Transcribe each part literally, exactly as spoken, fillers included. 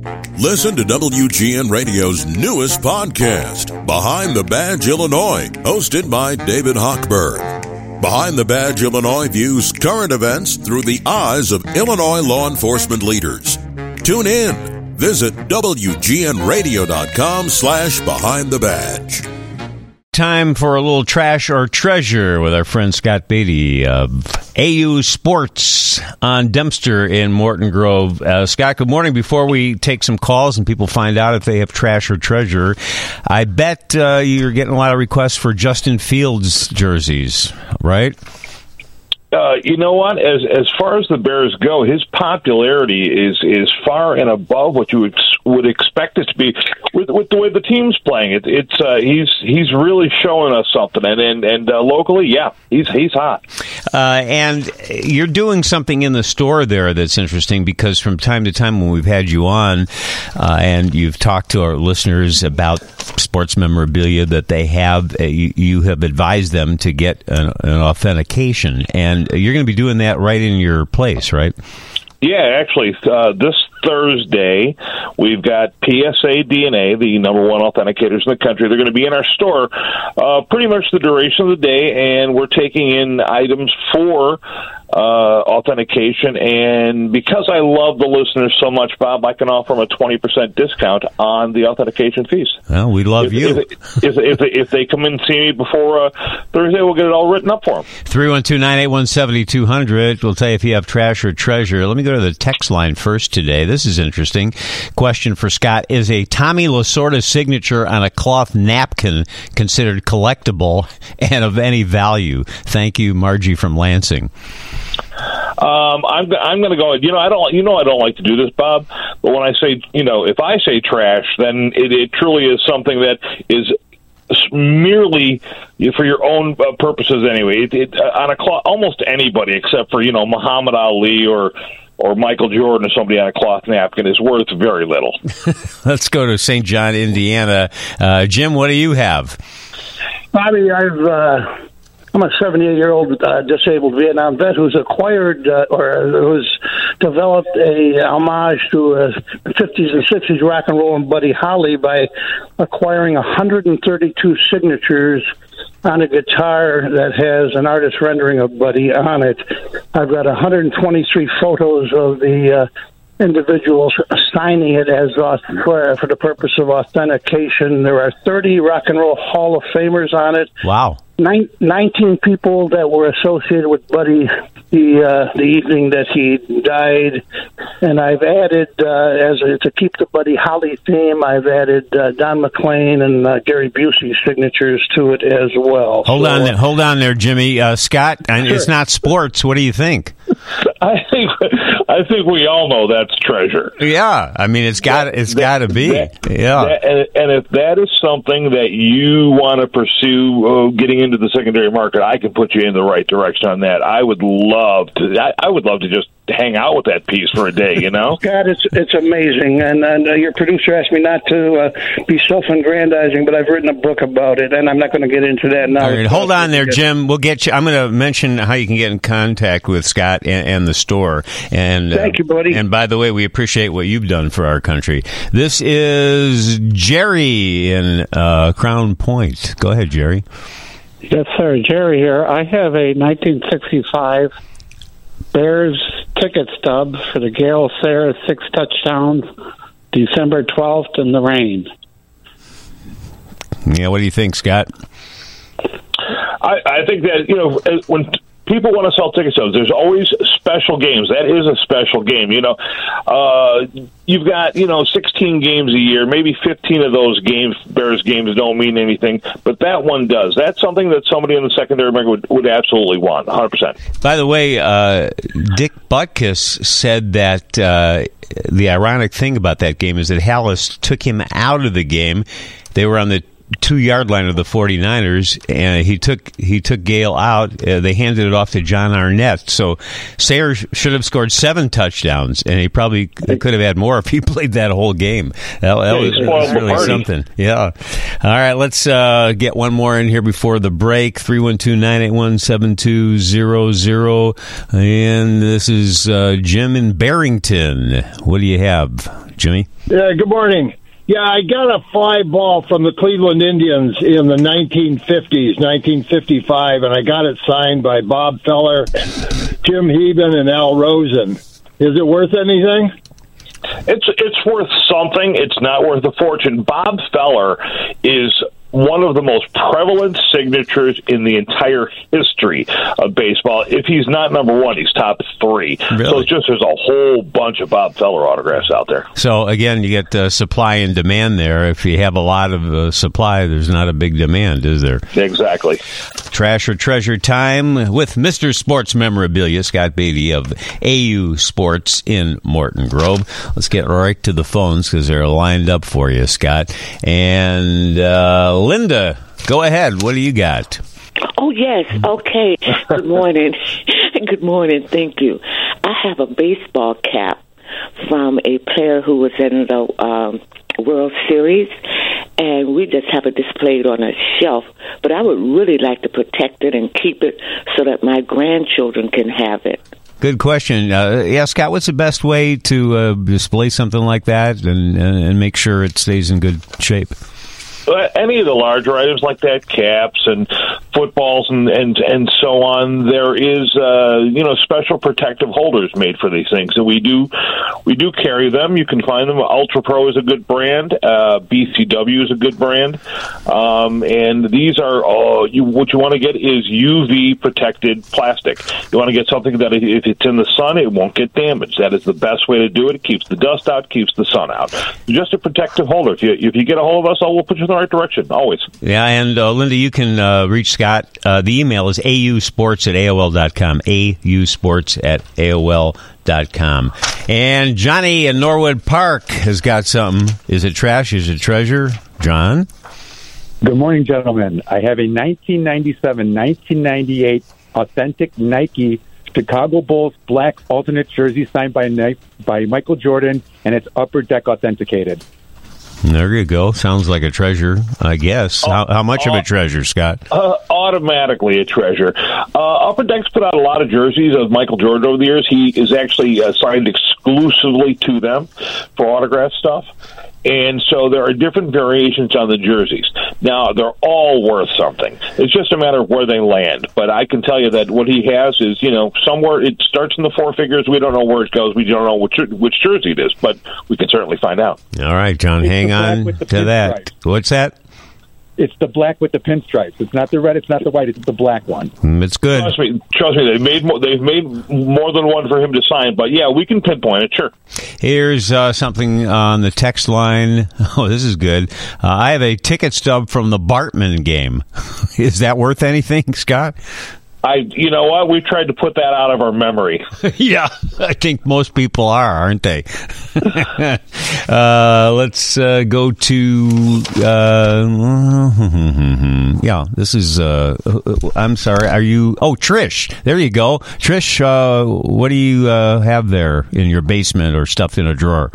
Listen to W G N Radio's newest podcast, Behind the Badge Illinois, hosted by David Hochberg. Behind the Badge Illinois views current events through the eyes of Illinois law enforcement leaders. Tune in. Visit W G N radio dot com slash behind the badge. Time for a little trash or treasure with our friend Scott Beatty of A U Sports on Dempster in Morton Grove. Uh, Scott, good morning. Before we take some calls and people find out if they have trash or treasure, I bet uh, you're getting a lot of requests for Justin Fields jerseys, right? Uh, you know what? As as far as the Bears go, his popularity is is far and above what you would would expect it to be with with the way the team's playing. It, it's uh, he's he's really showing us something, and and, and uh, locally, yeah, he's he's hot. Uh, and you're doing something in the store there that's interesting, because from time to time when we've had you on, uh, and you've talked to our listeners about sports memorabilia that they have, uh, you, you have advised them to get an, an authentication, and you're going to be doing that right in your place, right? Yeah, actually, uh, this Thursday, we've got P S A D N A, the number one authenticators in the country. They're going to be in our store uh, pretty much the duration of the day, and we're taking in items for uh, authentication. And because I love the listeners so much, Bob, I can offer them a twenty percent discount on the authentication fees. Well, we love if, you. If, if, if, if they come in and see me before uh, Thursday, we'll get it all written up for them. three one two, nine eight one, seven two zero zero. We'll tell you if you have trash or treasure. Let me go to the text line first today. This is interesting. Question for Scott. Is a Tommy Lasorda signature on a cloth napkin considered collectible and of any value? Thank you, Margie from Lansing. Um, I'm I'm going to go. You know, I don't. You know, I don't like to do this, Bob. But when I say, you know, if I say trash, then it, it truly is something that is merely for your own purposes. Anyway, it, it, on a cloth, almost anybody except for, you know, Muhammad Ali or. or Michael Jordan or somebody on a cloth napkin is worth very little. Let's go to Saint John, Indiana. Uh, Jim, what do you have? Bobby, I've, uh, I'm a seventy-eight-year-old uh, disabled Vietnam vet who's acquired uh, or who's developed a homage to uh, fifties and sixties rock and roll and Buddy Holly by acquiring one hundred thirty-two signatures on a guitar that has an artist rendering of Buddy on it. I've got one hundred twenty-three photos of the uh, individuals signing it as uh, for, for the purpose of authentication. There are thirty Rock and Roll Hall of Famers on it. Wow. Nin- nineteen people that were associated with Buddy the uh, the evening that he died, and I've added uh, as a, to keep the Buddy Holly theme. I've added uh, Don McLean and uh, Gary Busey's signatures to it as well. Hold so, on, there, hold on there, Jimmy. Uh, Scott, and sure. It's not sports. What do you think? I think I think we all know that's treasure. Yeah, I mean it's got it's that, got to be. That, yeah, that, and, and if that is something that you want to pursue, uh, getting into the secondary market, I can put you in the right direction on that. I would love to. I, I would love to just hang out with that piece for a day. You know, God, it's it's amazing. And, and uh, your producer asked me not to uh, be self-aggrandizing, but I've written a book about it, and I'm not going to get into that now. All right, hold on there, Jim. We'll get you. I'm going to mention how you can get in contact with Scott and, and the store. And thank uh, you, buddy. And by the way, we appreciate what you've done for our country. This is Jerry in uh, Crown Point. Go ahead, Jerry. Yes, sir. Jerry here. I have a nineteen sixty-five Bears ticket stub for the Gale Sayre six touchdowns, December twelfth in the rain. Yeah, what do you think, Scott? I, I think that, you know, when people want to sell ticket stubs, there's always special games. That is a special game. You know, uh, you've got, you know, sixteen games a year. Maybe fifteen of those games, Bears games, don't mean anything, but that one does. That's something that somebody in the secondary market would, would absolutely want, one hundred percent. By the way, uh, Dick Butkus said that uh, the ironic thing about that game is that Hallis took him out of the game. They were on the two-yard line of the 49ers, and he took he took Gale out. Uh, they handed it off to John Arnett. So Sayers should have scored seven touchdowns, and he probably could have had more if he played that whole game. That, that yeah, was, was really something. Yeah. All right, let's uh, get one more in here before the break. three one two, nine eight one, seven two zero zero. And this is uh, Jim in Barrington. What do you have, Jimmy? Yeah, good morning. Yeah, I got a fly ball from the Cleveland Indians in the nineteen fifties, nineteen fifty-five, and I got it signed by Bob Feller, Jim Heben, and Al Rosen. Is it worth anything? It's it's worth something. It's not worth a fortune. Bob Feller is one of the most prevalent signatures in the entire history of baseball. If he's not number one, he's top three. Really? So it's just there's a whole bunch of Bob Feller autographs out there. So, again, you get uh, supply and demand there. If you have a lot of uh, supply, there's not a big demand, is there? Exactly. Trash or treasure time with Mister Sports Memorabilia, Scott Beatty of A U Sports in Morton Grove. Let's get right to the phones because they're lined up for you, Scott. And uh, Linda, go ahead. What do you got? Oh, yes. Okay. Good morning. Good morning. Thank you. I have a baseball cap from a player who was in the um, World Series, and we just have it displayed on a shelf. But I would really like to protect it and keep it so that my grandchildren can have it. Good question. Uh, yeah, Scott, what's the best way to uh, display something like that and, and, and make sure it stays in good shape? Any of the larger items like that, caps and footballs and, and, and so on, there is uh, you know special protective holders made for these things, and we do we do carry them. You can find them. Ultra Pro is a good brand. Uh, B C W is a good brand, um, and these are uh, you. What you want to get is U V protected plastic. You want to get something that if it's in the sun, it won't get damaged. That is the best way to do it. It keeps the dust out, keeps the sun out. Just a protective holder. If you if you get a hold of us, I will put you in the right direction. Always. Yeah, and uh, Linda, you can uh, reach Scott. Uh, the email is ausports at A O L dot com. ausports at A O L dot com. And Johnny in Norwood Park has got something. Is it trash? Is it treasure? John? Good morning, gentlemen. I have a nineteen ninety-seven nineteen ninety-eight authentic Nike Chicago Bulls black alternate jersey signed by by Michael Jordan, and it's upper deck authenticated. There you go. Sounds like a treasure, I guess. Uh, how, how much uh, of a treasure, Scott? Uh, automatically a treasure. Uh, Upper Deck's put out a lot of jerseys of Michael Jordan over the years. He is actually uh, signed exclusively to them for autograph stuff. And so there are different variations on the jerseys. Now, they're all worth something. It's just a matter of where they land. But I can tell you that what he has is, you know, somewhere it starts in the four figures. We don't know where it goes. We don't know which, which jersey it is, but we can certainly find out. All right, John, it's hang on to that. Stripes. What's that? It's the black with the pinstripes. It's not the red. It's not the white. It's the black one. Mm, it's good. Trust me. Trust me. They've made more, they've made more than one for him to sign. But yeah, we can pinpoint it. Sure. Here's uh, something on the text line. Oh, this is good. Uh, I have a ticket stub from the Bartman game. Is that worth anything, Scott? I, you know what? We've tried to put that out of our memory. Yeah, I think most people are, aren't they? uh, let's uh, go to. Uh, yeah, this is. Uh, I'm sorry. Are you? Oh, Trish. There you go, Trish. Uh, what do you uh, have there in your basement or stuffed in a drawer?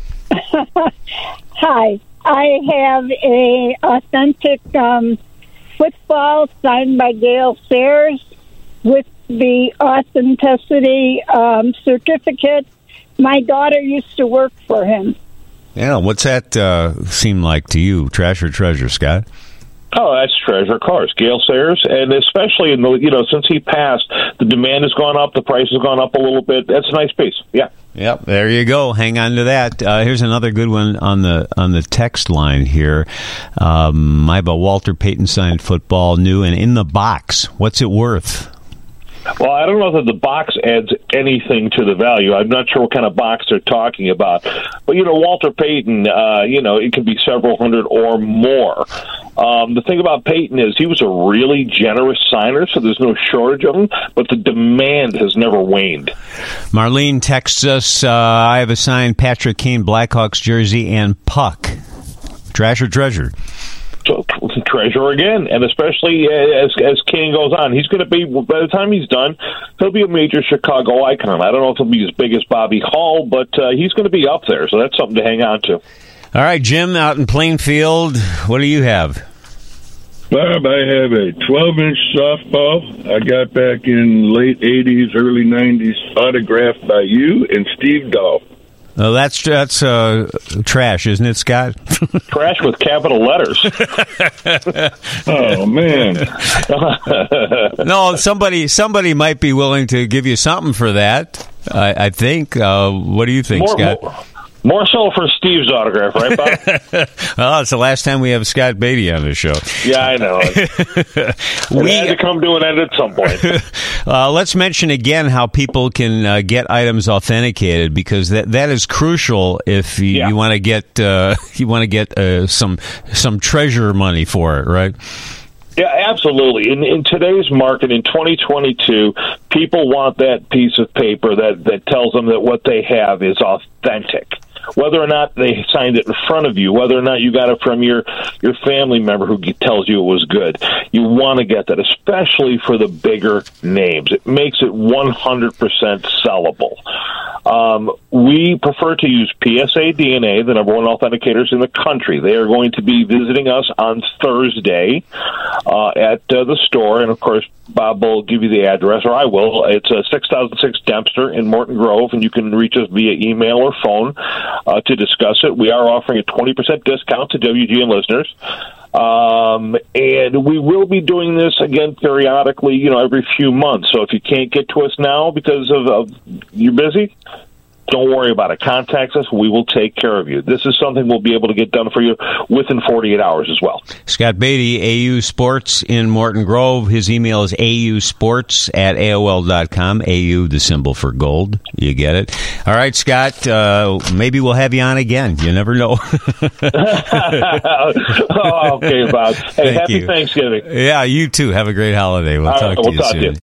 Hi, I have a authentic um, football signed by Gale Sayers with the authenticity um, certificate. My daughter used to work for him. Yeah, what's that uh, seem like to you? Trash or treasure, Scott? Oh, that's treasure, of course. Gale Sayers, and especially in the you know since he passed, the demand has gone up, the price has gone up a little bit. That's a nice piece. Yeah. Yep, there you go. Hang on to that. Uh, here's another good one on the on the text line here. Um, I have a Walter Payton signed football, new and in the box. What's it worth? Well, I don't know that the box adds anything to the value. I'm not sure what kind of box they're talking about. But, you know, Walter Payton, uh, you know, it could be several hundred or more. Um, the thing about Payton is he was a really generous signer, so there's no shortage of them, but the demand has never waned. Marlene texts us, uh, I have a signed Patrick Kane Blackhawks jersey and puck. Trash or treasure? So, treasurer again, and especially as as King goes on, he's going to be, by the time he's done, he'll be a major Chicago icon. I don't know if he'll be as big as Bobby Hall, but uh, he's going to be up there, so that's something to hang on to. All right, Jim, out in Plainfield, what do you have? Bob, I have a twelve-inch softball I got back in late eighties, early nineties, autographed by you and Steve Dahl. Well, that's that's uh, trash, isn't it, Scott? Trash with capital letters. Oh, man. No, somebody somebody might be willing to give you something for that, I, I think. Uh, what do you think, more, Scott? More, more so for Steve's autograph, right, Bob? Well, it's the last time we have Scott Beatty on the show. Yeah, I know. we had to come to an end at some point. Uh, let's mention again how people can uh, get items authenticated, because that that is crucial if you, yeah. you want to get uh, you want to get uh, some some treasure money for it, right? Yeah, absolutely. In, in today's market, in twenty twenty-two, people want that piece of paper that, that tells them that what they have is authentic. Whether or not they signed it in front of you, whether or not you got it from your, your family member who tells you it was good, you want to get that, especially for the bigger names. It makes it one hundred percent sellable. Um, we prefer to use P S A D N A, the number one authenticators in the country. They are going to be visiting us on Thursday uh, at uh, the store, and of course, Bob will give you the address, or I will. It's uh, six thousand six Dempster in Morton Grove, and you can reach us via email or phone uh, to discuss it. We are offering a twenty percent discount to W G N listeners. Um, and we will be doing this again periodically, you know, every few months. So if you can't get to us now because of, of you're busy, don't worry about it. Contact us. We will take care of you. This is something we'll be able to get done for you within forty-eight hours as well. Scott Beatty, A U Sports in Morton Grove. His email is ausports at A O L dot com. A U, the symbol for gold. You get it. All right, Scott, uh, maybe we'll have you on again. You never know. Oh, okay, Bob. Hey, Thank happy you. Thanksgiving. Yeah, you too. Have a great holiday. We'll All talk right, to we'll you talk soon. to you.